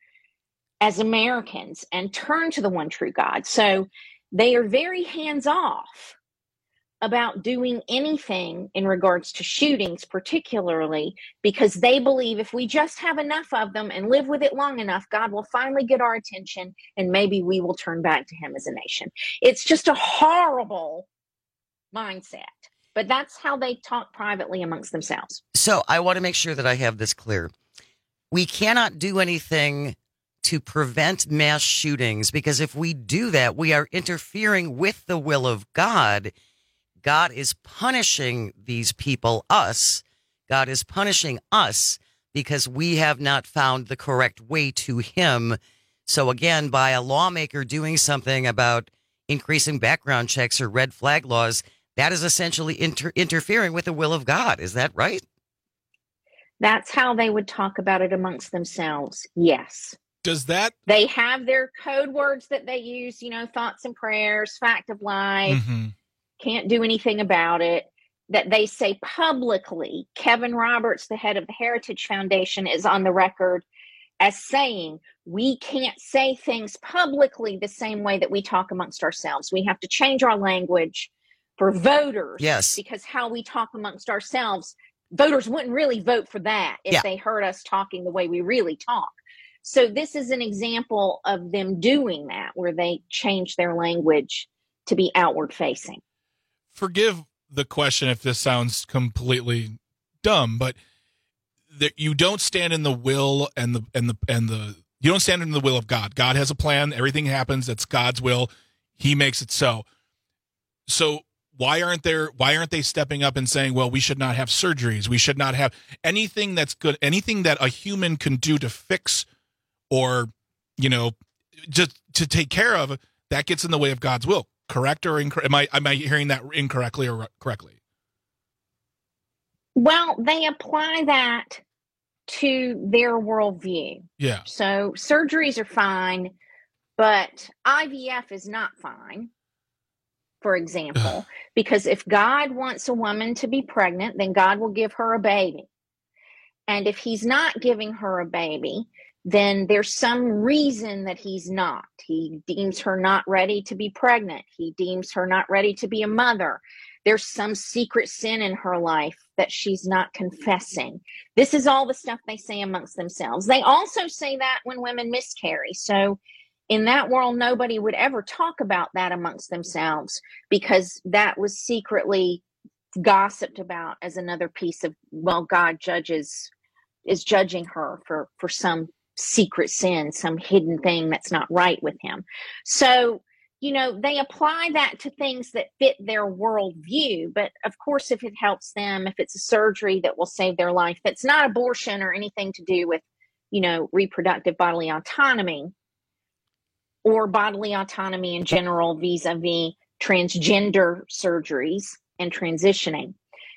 as Americans and turn to the one true God. So they are very hands-off about doing anything in regards to shootings, particularly because they believe if we just have enough of them and live with it long enough, God will finally get our attention and maybe we will turn back to him as a nation. It's just a horrible mindset, but that's how they talk privately amongst themselves. So I want to make sure that I have this clear. We cannot do anything to prevent mass shootings, because if we do that, we are interfering with the will of God. God is punishing these people, us. God is punishing us because we have not found the correct way to him. So again, by a lawmaker doing something about increasing background checks or red flag laws, that is essentially interfering with the will of God. Is that right? That's how they would talk about it amongst themselves. Yes. Does that? They have their code words that they use, thoughts and prayers, fact of life. Mm-hmm. Can't do anything about it, that they say publicly. Kevin Roberts, the head of the Heritage Foundation, is on the record as saying, we can't say things publicly the same way that we talk amongst ourselves. We have to change our language for voters. Yes. Because how we talk amongst ourselves, voters wouldn't really vote for that if they heard us talking the way we really talk. So this is an example of them doing that, where they change their language to be outward facing. Forgive the question if this sounds completely dumb, but you don't stand in the will and the you don't stand in the will of God. God has a plan. Everything happens. That's God's will. He makes it so. So why aren't they stepping up and saying, well, we should not have surgeries. We should not have anything that's good, anything that a human can do to fix or, just to take care of, that gets in the way of God's will. Correct or incorrect? Am I hearing that incorrectly or correctly? Well, they apply that to their worldview. Yeah. So surgeries are fine, but IVF is not fine, for example, because if God wants a woman to be pregnant, then God will give her a baby. And if he's not giving her a baby, then there's some reason that he's not. He deems her not ready to be pregnant. He deems her not ready to be a mother. There's some secret sin in her life that she's not confessing. This is all the stuff they say amongst themselves. They also say that when women miscarry. So in that world, nobody would ever talk about that amongst themselves because that was secretly gossiped about as another piece of, well, God is judging her for some secret sin, some hidden thing that's not right with him. So, they apply that to things that fit their worldview. But of course, if it helps them, if it's a surgery that will save their life, that's not abortion or anything to do with, reproductive bodily autonomy or bodily autonomy in general vis-a-vis transgender surgeries and transitioning.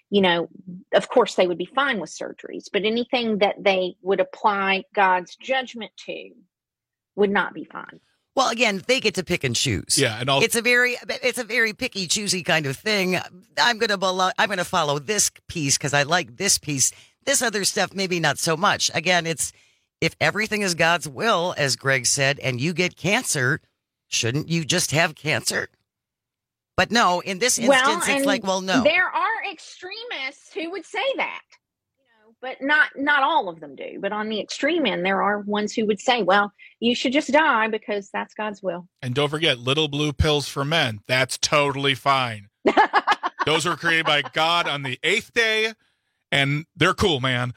Of course, they would be fine with surgeries, but anything that they would apply God's judgment to would not be fine. Well, again, they get to pick and choose. Yeah, and it's a very picky, choosy kind of thing. I'm going to follow this piece because I like this piece. This other stuff, maybe not so much. Again, it's if everything is God's will, as Greg said, and you get cancer, shouldn't you just have cancer? But no, in this instance, it's like, well, no. There are extremists who would say that, but not all of them do. But on the extreme end, there are ones who would say, well, you should just die because that's God's will. And don't forget, little blue pills for men. That's totally fine. Those were created by God on the 8th day, and they're cool, man.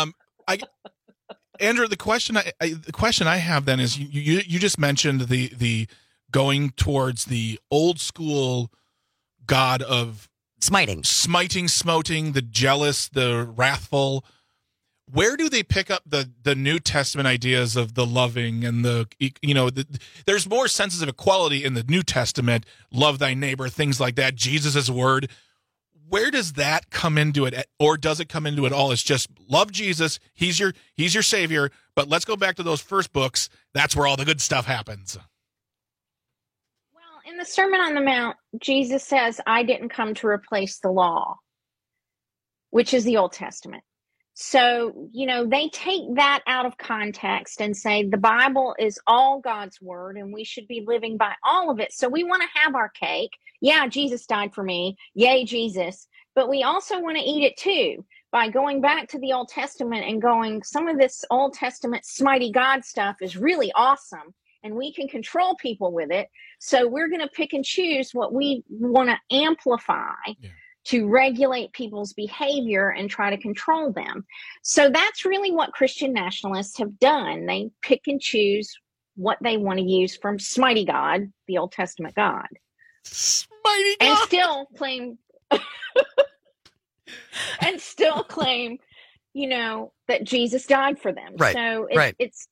Andrew, the question I have then is you just mentioned the going towards the old school God of smiting, smoting, the jealous, the wrathful. Where do they pick up the New Testament ideas of the loving and there's more senses of equality in the New Testament, love thy neighbor, things like that, Jesus' word. Where does that come into it, or does it come into it all? It's just love Jesus, he's your savior, but let's go back to those first books. That's where all the good stuff happens. the Sermon on the Mount, Jesus says, I didn't come to replace the law, which is the Old Testament. So, they take that out of context and say the Bible is all God's word and we should be living by all of it. So we want to have our cake. Yeah, Jesus died for me. Yay, Jesus. But we also want to eat it too by going back to the Old Testament and going, some of this Old Testament smitey God stuff is really awesome and we can control people with it. So we're going to pick and choose what we want to amplify to regulate people's behavior and try to control them. So that's really what Christian nationalists have done. They pick and choose what they want to use from Smitey God, the Old Testament God. Smitey God! And still claim, that Jesus died for them. Right. So it's.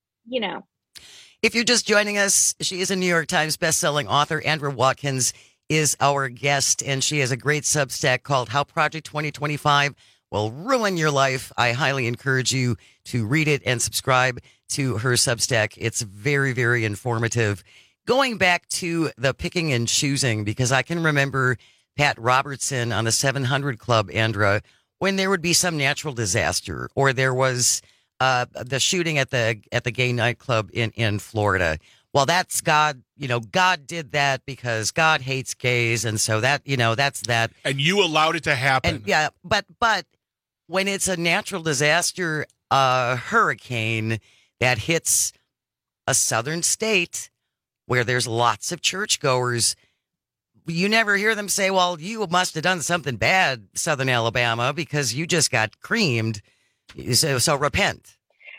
If you're just joining us, she is a New York Times bestselling author. Andrea Watkins is our guest, and she has a great Substack called How Project 2025 Will Ruin Your Life. I highly encourage you to read it and subscribe to her Substack. It's very, very informative. Going back to the picking and choosing, because I can remember Pat Robertson on the 700 Club, Andrea, when there would be some natural disaster, or there was the shooting at the gay nightclub in Florida. Well, that's God, God did that because God hates gays. And so that's that. And you allowed it to happen. And, but when it's a natural disaster, a hurricane that hits a southern state where there's lots of churchgoers, you never hear them say, well, you must have done something bad, Southern Alabama, because you just got creamed. So repent.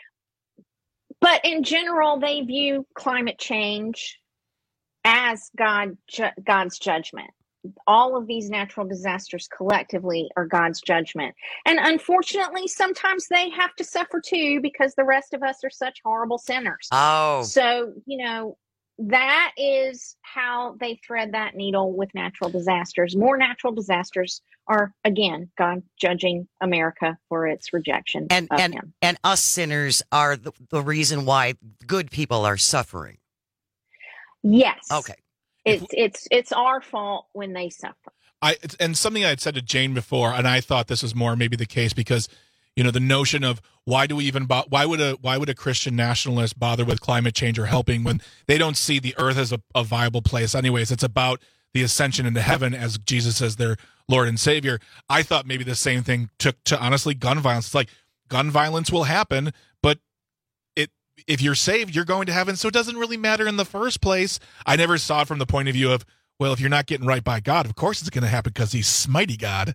But in general, they view climate change as God's judgment. All of these natural disasters collectively are God's judgment. And unfortunately, sometimes they have to suffer too because the rest of us are such horrible sinners. Oh. So, that is how they thread that needle with natural disasters. More natural disasters are, again, God judging America for its rejection of him. And us sinners are the reason why good people are suffering. Yes. Okay. It's our fault when they suffer. And something I had said to Jane before, and I thought this was more maybe the case because, the notion of why would a Christian nationalist bother with climate change or helping when they don't see the earth as a viable place anyways? It's about the ascension into heaven as Jesus as their Lord and Savior. I thought maybe the same thing took to honestly gun violence. It's like gun violence will happen, but if you're saved, you're going to heaven. So it doesn't really matter in the first place. I never saw it from the point of view of, well, if you're not getting right by God, of course it's going to happen because he's Smitey God.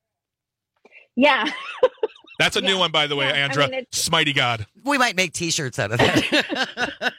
Yeah. That's a new one, by the way, Andrea. Smitey God. We might make T-shirts out of that.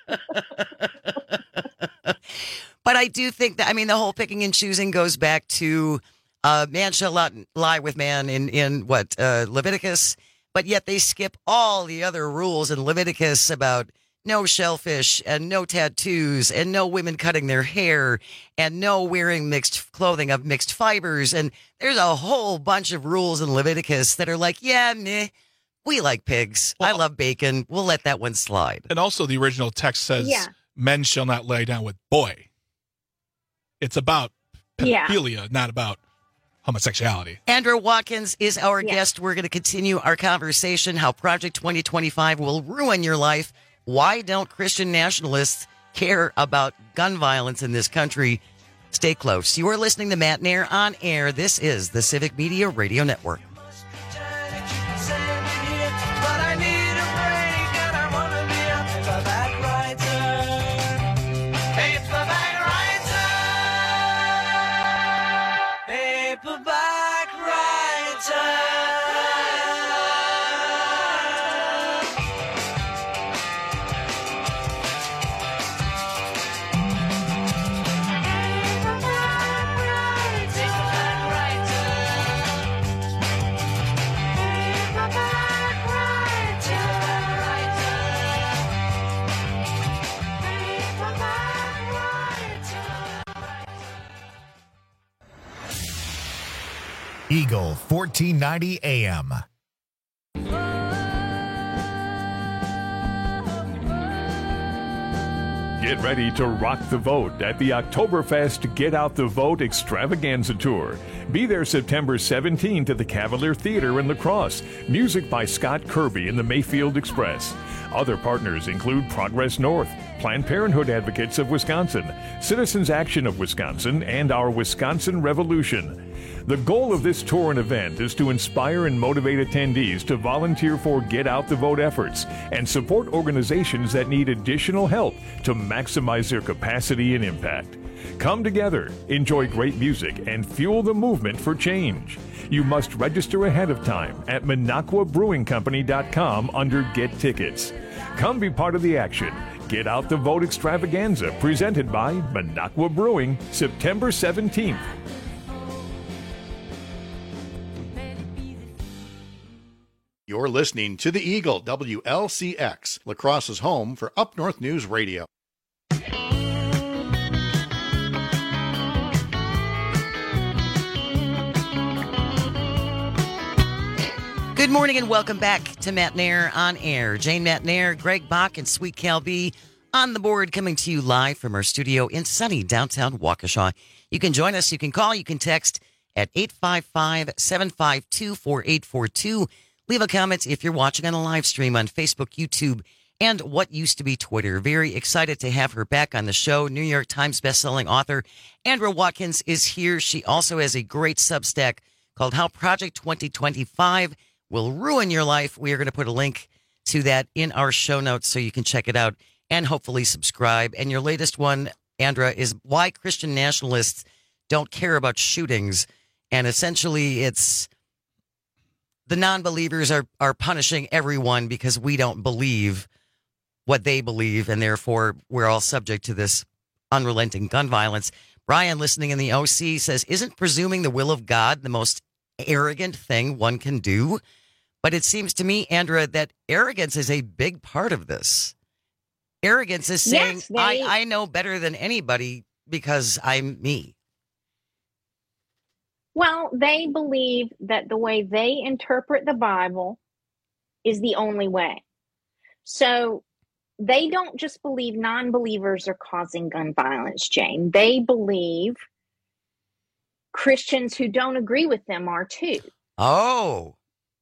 But I do think that, the whole picking and choosing goes back to man shall not lie with man in Leviticus. But yet they skip all the other rules in Leviticus about no shellfish and no tattoos and no women cutting their hair and no wearing mixed clothing of mixed fibers. And there's a whole bunch of rules in Leviticus that are like, we like pigs. I love bacon. We'll let that one slide. And also the original text says men shall not lay down with boy. It's about pedophilia, not about homosexuality. Andrea Watkins is our guest. We're going to continue our conversation, how Project 2025 will ruin your life. Why don't Christian nationalists care about gun violence in this country? Stay close. You are listening to Matt Nair on air. This is the Civic Media Radio Network. Eagle 1490 AM. Get ready to rock the vote at the Oktoberfest Get Out the Vote Extravaganza Tour. Be there September 17th at the Cavalier Theater in La Crosse. Music by Scott Kirby and the Mayfield Express. Other partners include Progress North, Planned Parenthood Advocates of Wisconsin, Citizens Action of Wisconsin, and our Wisconsin Revolution. The goal of this tour and event is to inspire and motivate attendees to volunteer for Get Out the Vote efforts and support organizations that need additional help to maximize their capacity and impact. Come together, enjoy great music, and fuel the movement for change. You must register ahead of time at MinocquaBrewingCompany.com under Get Tickets. Come be part of the action. Get Out the Vote Extravaganza, presented by Minocqua Brewing, September 17th. You're listening to The Eagle, WLCX, La Crosse's home for Up North News Radio. Good morning and welcome back to Matt Nair on Air. Jane Matt Nair, Greg Bach, and Sweet Cal B on the board, coming to you live from our studio in sunny downtown Waukesha. You can join us, you can call, you can text at 855-752-4842. Leave a comment if you're watching on a live stream on Facebook, YouTube, and what used to be Twitter. Very excited to have her back on the show. New York Times bestselling author Andra Watkins is here. She also has a great Substack called How Project 2025 Will Ruin Your Life. We are going to put a link to that in our show notes so you can check it out and hopefully subscribe. And your latest one, Andra, is Why Christian Nationalists Don't Care About Shootings. And essentially it's the non-believers are punishing everyone because we don't believe what they believe, and therefore we're all subject to this unrelenting gun violence. Brian, listening in the OC, says, isn't presuming the will of God the most arrogant thing one can do? But it seems to me, Andra, that arrogance is a big part of this. Arrogance is saying, yes, I know better than anybody because I'm me. Well, they believe that the way they interpret the Bible is the only way. So they don't just believe non-believers are causing gun violence, Jane. They believe Christians who don't agree with them are too. Oh.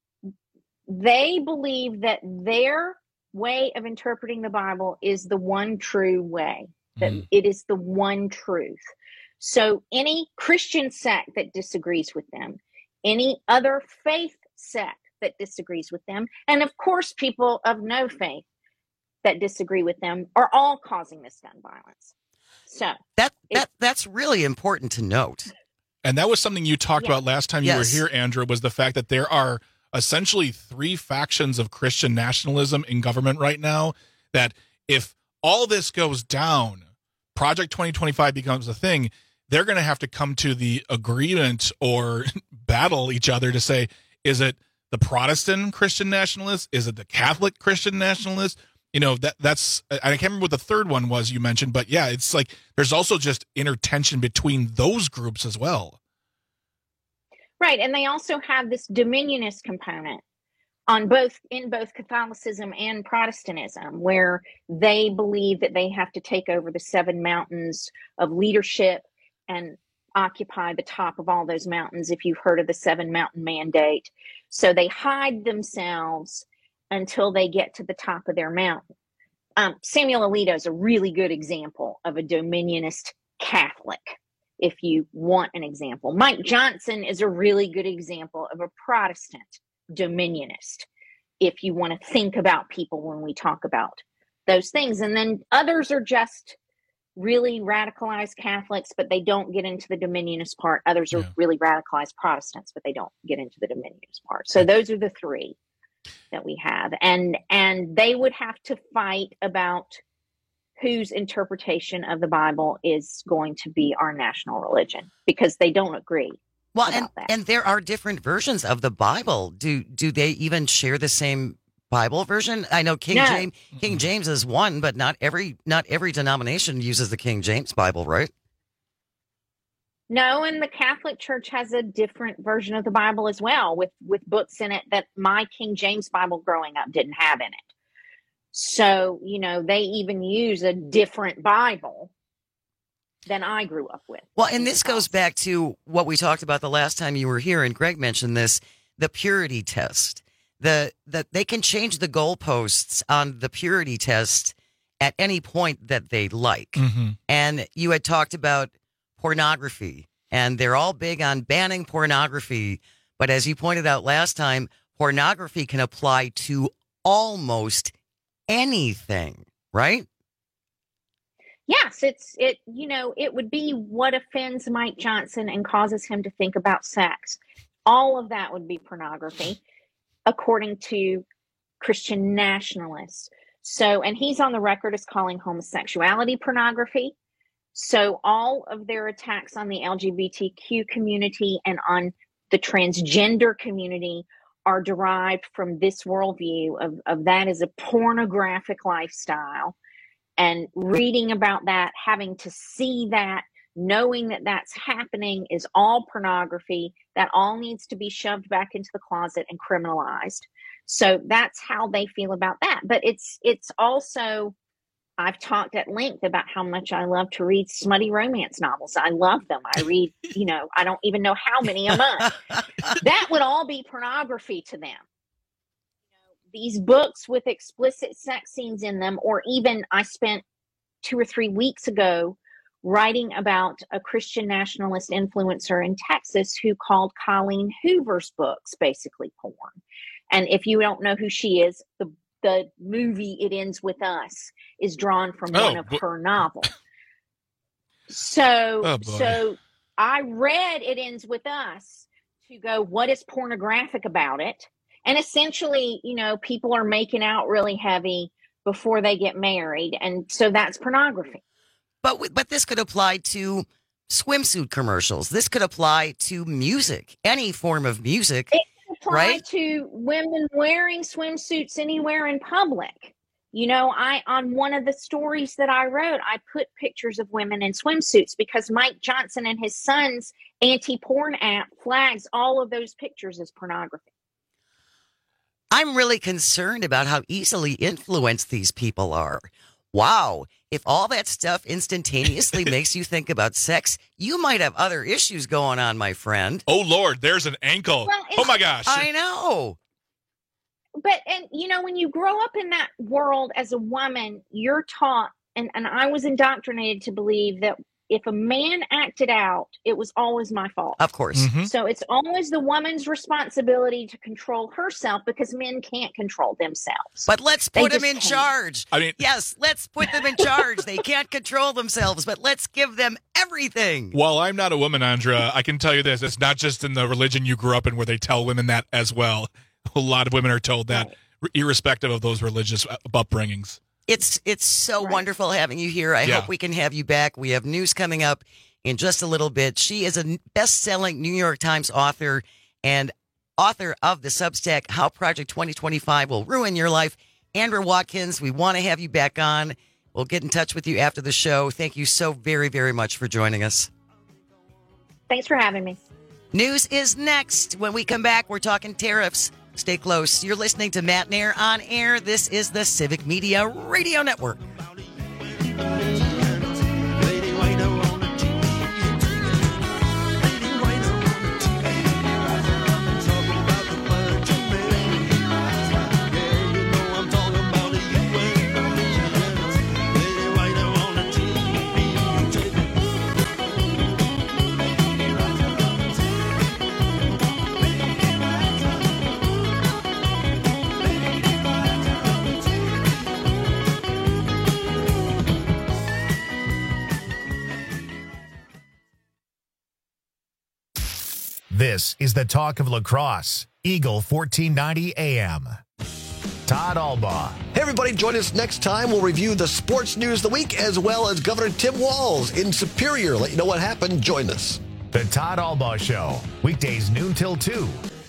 They believe that their way of interpreting the Bible is the one true way, that it is the one truth. So any Christian sect that disagrees with them, any other faith sect that disagrees with them, and of course people of no faith that disagree with them are all causing this gun violence. So that's really important to note. And that was something you talked about last time you were here, Andra, was the fact that there are essentially three factions of Christian nationalism in government right now, that if all this goes down, Project 2025 becomes a thing, they're going to have to come to the agreement or battle each other to say, is it the Protestant Christian nationalists? Is it the Catholic Christian nationalists? You know, that's, I can't remember what the third one was you mentioned, but yeah, it's like there's also just inner tension between those groups as well. Right. And they also have this dominionist component in both Catholicism and Protestantism, where they believe that they have to take over the 7 mountains of leadership and occupy the top of all those mountains, if you've heard of the 7 Mountain Mandate. So they hide themselves until they get to the top of their mountain. Samuel Alito is a really good example of a dominionist Catholic, if you want an example. Mike Johnson is a really good example of a Protestant dominionist, if you want to think about people when we talk about those things. And then others are just really radicalized Catholics, but they don't get into the dominionist part. Others are really radicalized Protestants, but they don't get into the dominionist part. So those are the three that we have. And they would have to fight about whose interpretation of the Bible is going to be our national religion, because they don't agree. Well, and there are different versions of the Bible. Do they even share the same Bible version? I know King James is one, but not every denomination uses the King James Bible, right? No, and the Catholic Church has a different version of the Bible as well, with books in it that my King James Bible growing up didn't have in it. So, they even use a different Bible than I grew up with. Well, and this goes back to what we talked about the last time you were here, and Greg mentioned this, the purity test. They can change the goalposts on the purity test at any point that they like. Mm-hmm. And you had talked about pornography, and they're all big on banning pornography. But as you pointed out last time, pornography can apply to almost anything, right? Yes, it would be what offends Mike Johnson and causes him to think about sex. All of that would be pornography, according to Christian nationalists. So, and he's on the record as calling homosexuality pornography. So all of their attacks on the LGBTQ community and on the transgender community are derived from this worldview of that as a pornographic lifestyle. And reading about that, having to see that, knowing that that's happening is all pornography. That all needs to be shoved back into the closet and criminalized. So that's how they feel about that. But it's also, I've talked at length about how much I love to read smutty romance novels. I love them. I read, I don't even know how many a month. That would all be pornography to them. These books with explicit sex scenes in them, or even I spent 2 or 3 weeks ago writing about a Christian nationalist influencer in Texas who called Colleen Hoover's books basically porn. And if you don't know who she is, the movie It Ends With Us is drawn from one of her novels. So I read It Ends With Us to go, what is pornographic about it? And essentially, people are making out really heavy before they get married. And so that's pornography. But this could apply to swimsuit commercials. This could apply to music, any form of music. It could apply right? to women wearing swimsuits anywhere in public. On one of the stories that I wrote, I put pictures of women in swimsuits because Mike Johnson and his son's anti-porn app flags all of those pictures as pornography. I'm really concerned about how easily influenced these people are. Wow. If all that stuff instantaneously makes you think about sex, you might have other issues going on, my friend. Oh, Lord, there's an ankle. Well, oh, my gosh. I know. But, when you grow up in that world as a woman, you're taught, and I was indoctrinated to believe that if a man acted out, it was always my fault. Of course. Mm-hmm. So it's always the woman's responsibility to control herself because men can't control themselves. But let's put them in charge. Yes, let's put them in charge. They can't control themselves, but let's give them everything. While I'm not a woman, Andra, I can tell you this. It's not just in the religion you grew up in where they tell women that as well. A lot of women are told that, irrespective of those religious upbringings. It's so wonderful having you here. I hope we can have you back. We have news coming up in just a little bit. She is a best-selling New York Times author and author of the Substack, How Project 2025 Will Ruin Your Life. Andra Watkins, we want to have you back on. We'll get in touch with you after the show. Thank you so very, very much for joining us. Thanks for having me. News is next. When we come back, we're talking tariffs. Stay close. You're listening to Matt Nair on Air. This is the Civic Media Radio Network. This is the talk of lacrosse. Eagle 1490 AM. Todd Albaugh. Hey, everybody, join us next time. We'll review the sports news of the week as well as Governor Tim Walz in Superior. Let you know what happened. Join us. The Todd Albaugh Show. Weekdays noon till 2.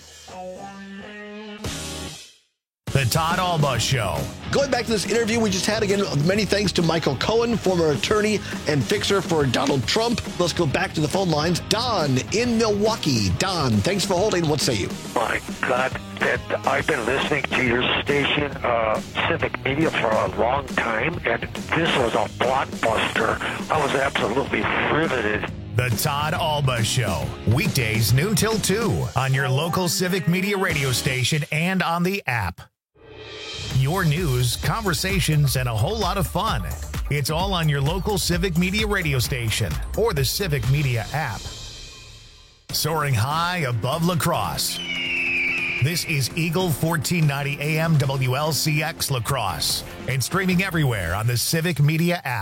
The Todd Albaugh Show. Going back to this interview we just had, again, many thanks to Michael Cohen, former attorney and fixer for Donald Trump. Let's go back to the phone lines. Don in Milwaukee. Don, thanks for holding. What say you? My God, that I've been listening to your station, Civic Media, for a long time, and this was a blockbuster. I was absolutely riveted. The Todd Alba Show, weekdays noon till 2 on your local Civic Media radio station and on the app. Your news, conversations, and a whole lot of fun. It's all on your local Civic Media radio station or the Civic Media app. Soaring high above La Crosse. This is Eagle 1490 AM WLCX La Crosse and streaming everywhere on the Civic Media app.